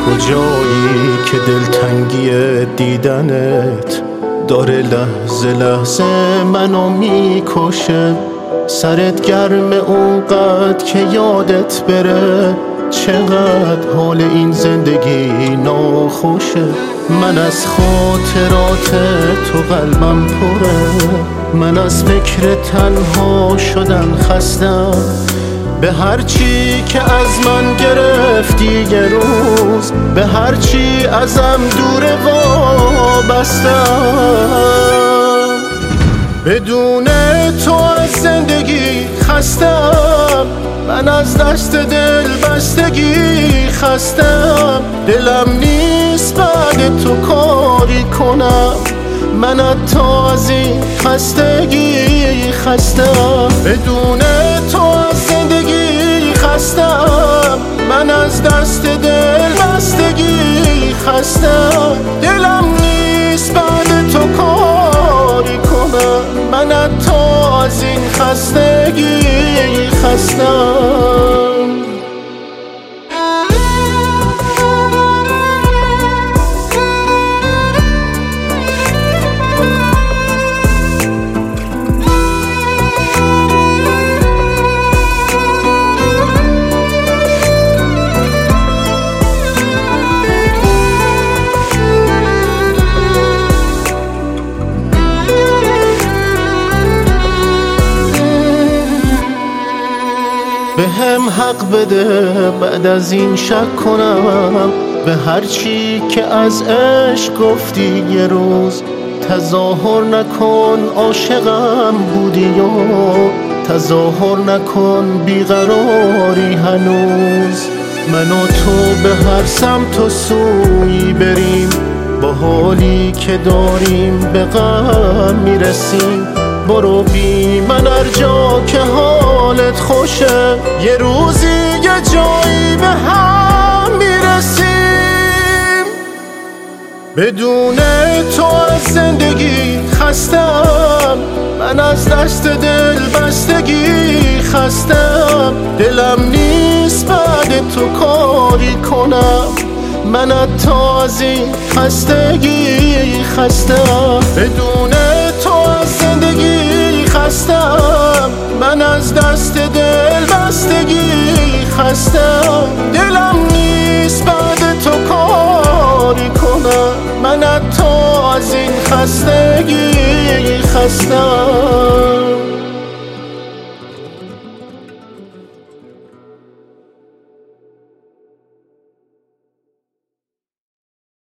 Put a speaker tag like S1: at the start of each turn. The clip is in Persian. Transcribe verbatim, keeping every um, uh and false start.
S1: کجایی که دلتنگی دیدنت داره لحظه لحظه منو میکشه. سرت گرم اونقدر که یادت بره چقدر حال این زندگی ناخوشه. من از خاطرات تو قلبم پره، من از فکر تنها شدن خستم. به هرچی که از من گرفتی یه روز، به هرچی ازم دوره وابستم. بدون تو از زندگی خستم، من از دست دل بستگی خستم. دلم نیست بعد تو کاری کنم، من حتی از این خستگی خستم. بدون تو از زندگی خستم، من از دست دل بستگی خستم. دلم نیست بعد تو کاری کنم، من حتی از این خستگی خستم. به هم حق بده بعد از این شک کنم، به هرچی که از عشق گفتی یه روز. تظاهر نکن عاشقم بودی و تظاهر نکن بیقراری هنوز. من و تو به هر سمت و سویی بریم، با حالی که داریم به غم میرسیم. برو بی من هر جا که حالت خوشه، یه روزی یه جایی به هم میرسیم. بدون تو از زندگی خستم، من از دست دل بستگی خستم. دلم نیست بعد تو کاری کنم، من حتی از این خستگی خستم. بدون تو از زندگی خستم، من از دست دل بستگی خستم. دلم نیست بعد تو کاری کنم، من حتی از این خستگی خستم.